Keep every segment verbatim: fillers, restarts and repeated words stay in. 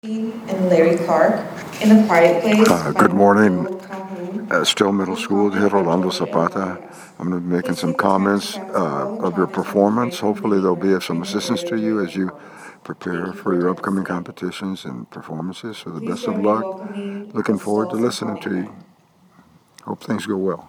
and Larry Clark in A Quiet Place. Uh, good morning, uh, Still Middle School, here Rolando Zapata. I'm going to be making some comments uh, of your performance. Hopefully they'll be of some assistance to you as you prepare for your upcoming competitions and performances. So the best of luck. Looking forward to listening to you. Hope things go well.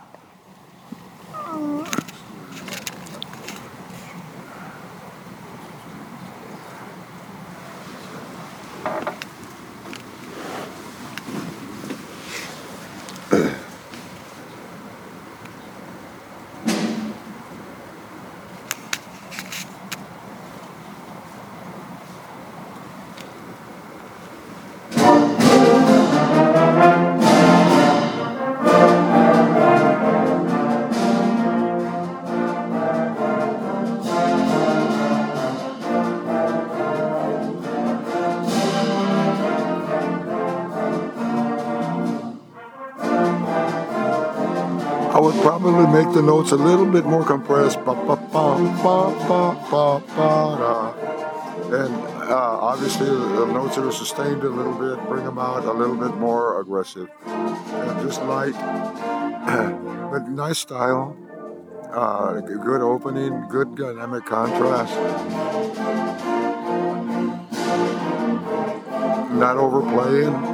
I would probably make the notes a little bit more compressed. Ba, ba, ba, ba, ba, ba, ba, da. And uh, obviously the notes that are sustained a little bit, bring them out a little bit more aggressive. And just light, but nice style, uh, good opening, good dynamic contrast. Not overplaying.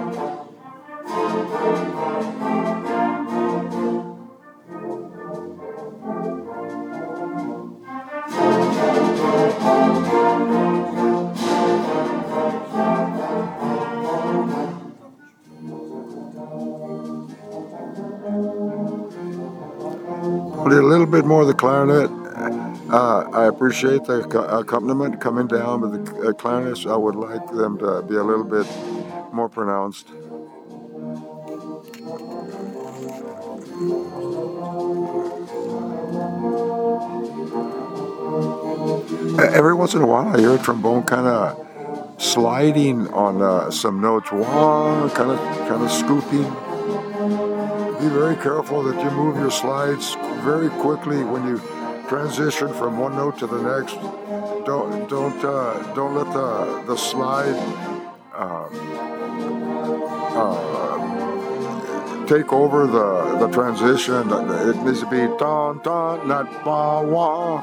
A little bit more of the clarinet. Uh, I appreciate the accompaniment coming down, but the clarinets, I would like them to be a little bit more pronounced. Every once in a while, I hear a trombone kind of sliding on uh, some notes, one kind of kind of scooping. Be very careful that you move your slides very quickly when you transition from one note to the next. Don't don't uh, don't let the the slide uh, uh, take over the the transition. It needs to be don don, not ba wah.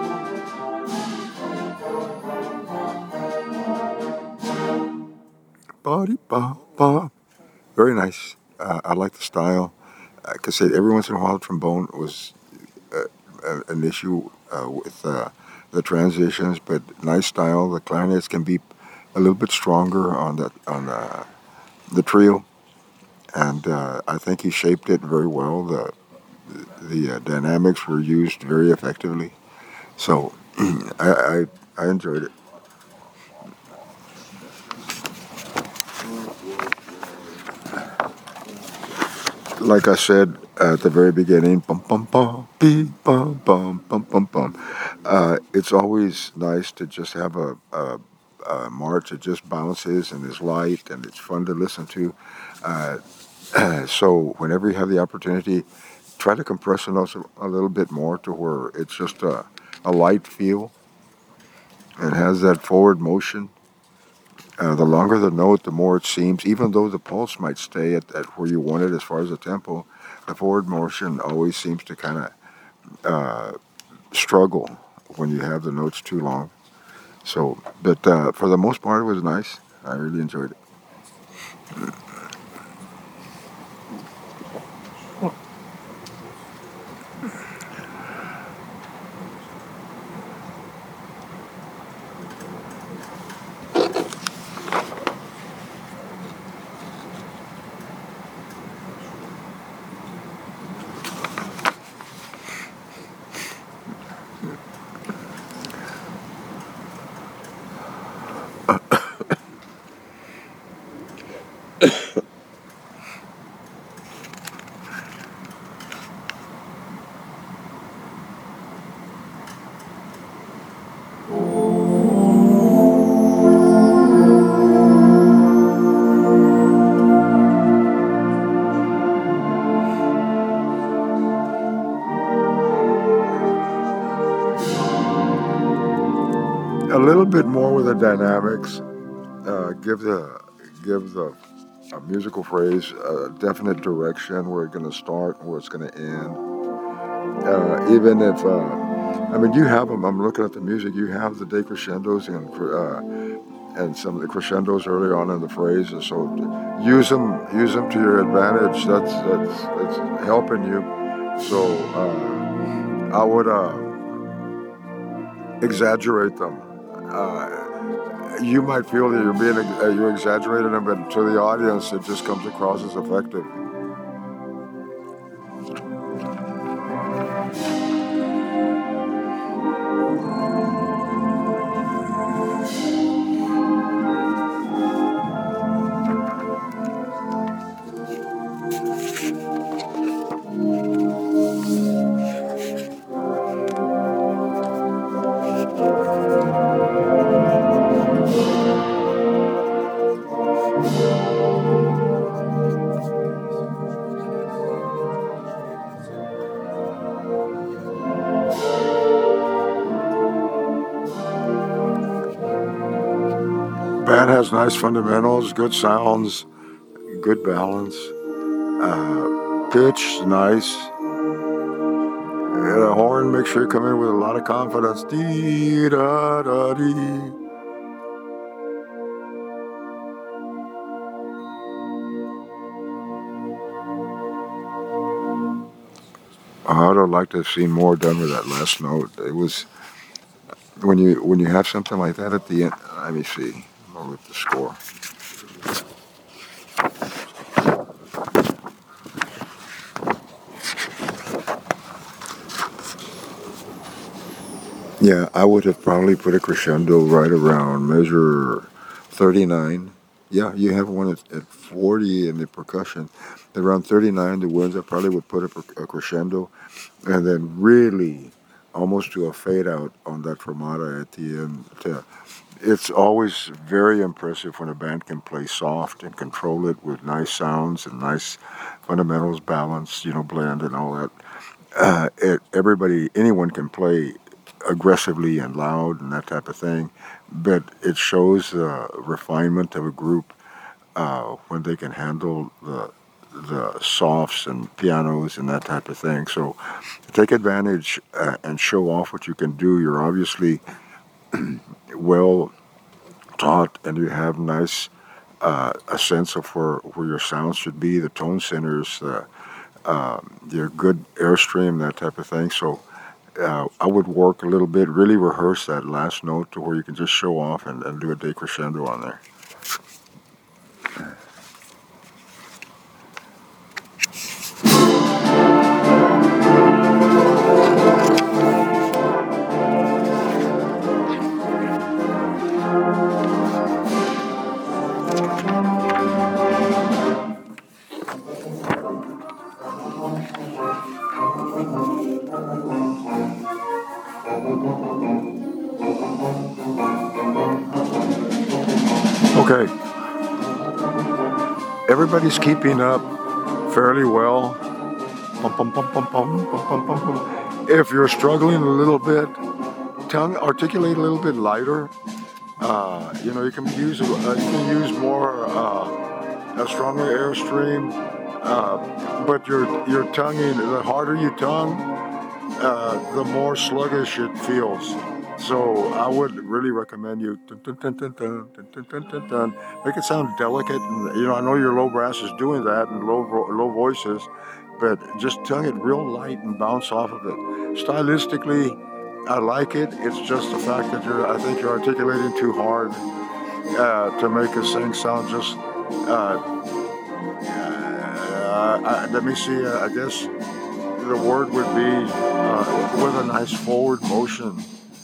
Ba ba ba. Very nice. Uh, I like the style. I could say every once in a while, trombone was uh, an issue uh, with uh, the transitions, but nice style. The clarinets can be a little bit stronger on the on the, the trio, and uh, I think he shaped it very well. The the uh, dynamics were used very effectively, so I, I I enjoyed it. Like I said at the very beginning, bum bum bum, beep, bum bum bum bum bum. Uh, it's always nice to just have a, a, a march that just bounces and is light and it's fun to listen to. Uh, so whenever you have the opportunity, try to compress the notes a, a little bit more to where it's just a, a light feel and has that forward motion. Uh, the longer the note, the more it seems, even though the pulse might stay at, at where you want it as far as the tempo, the forward motion always seems to kind of uh, struggle when you have the notes too long. So, but uh, for the most part, it was nice. I really enjoyed it. A little bit more with the dynamics. uh, give the give the a musical phrase a definite direction where it's going to start, where it's going to end. Uh, even if uh, I mean, you have them. I'm looking at the music. You have the decrescendos and uh, and some of the crescendos early on in the phrase. And so use them, use them to your advantage. That's that's that's helping you. So uh, I would uh, exaggerate them. Uh, you might feel that you're being uh, you're exaggerating them, but to the audience, it just comes across as effective. Band has nice fundamentals, good sounds, good balance, uh, pitch nice. And a horn, make sure you come in with a lot of confidence. Dee da da dee. I'd have liked to have seen more done with that last note. It was when you when you have something like that at the end. Let me see. I'll look at the score. Yeah, I would have probably put a crescendo right around measure thirty-nine. Yeah, you have one at, at forty in the percussion. Around thirty-nine, the winds, I probably would put a, a crescendo and then really almost to a fade out on that fermata at the end. To, it's always very impressive when a band can play soft and control it with nice sounds and nice fundamentals, balance, you know, blend and all that. Uh, it, everybody, anyone can play aggressively and loud and that type of thing, but it shows the refinement of a group uh, when they can handle the the softs and pianos and that type of thing. So take advantage uh, and show off what you can do. You're obviously well taught and you have nice uh, a sense of where, where your sound should be, the tone centers, uh, um, your good airstream, that type of thing. So uh, I would work a little bit, really rehearse that last note to where you can just show off and, and do a decrescendo on there. Okay, everybody's keeping up fairly well. Pum, pum, pum, pum, pum, pum, pum, pum, pum. If you're struggling a little bit, tongue articulate a little bit lighter. Uh, you know, you can use uh, you can use more uh, a stronger airstream, uh, but your your tonguing, the harder you tongue, uh, the more sluggish it feels. So I would really recommend you dun, dun, dun, dun, dun, dun, dun, dun, dun, dun. Make it sound delicate. And you know, I know your low brass is doing that and low vo- low voices, but just tongue it real light and bounce off of it. Stylistically, I like it. It's just the fact that you're. I think you're articulating too hard uh, to make a sing sound just. Uh, uh, I, let me see. Uh, I guess the word would be uh, with a nice forward motion.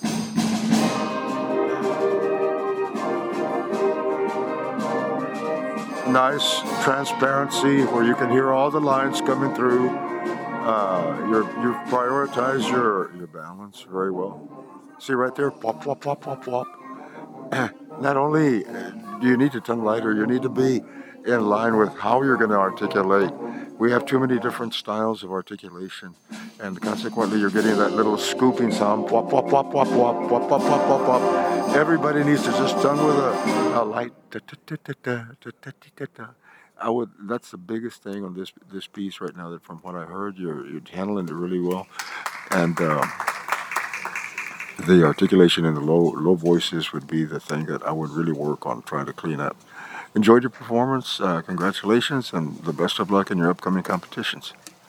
Nice transparency where you can hear all the lines coming through. Uh, you're, you prioritize your, your balance very well. See right there, pop, pop, pop, pop, pop. Not only do you need to tongue lighter, you need to be in line with how you're going to articulate. We have too many different styles of articulation, and consequently, you're getting that little scooping sound. Pop, pop, pop, pop, pop, pop, pop, pop, pop, pop. Everybody needs to just tongue with a a light. Da, da, da, da, da, da, da, da, da. I would. That's the biggest thing on this this piece right now. That from what I heard, you're you're handling it really well, and uh, the articulation in the low low voices would be the thing that I would really work on trying to clean up. Enjoyed your performance. Uh, congratulations, and the best of luck in your upcoming competitions.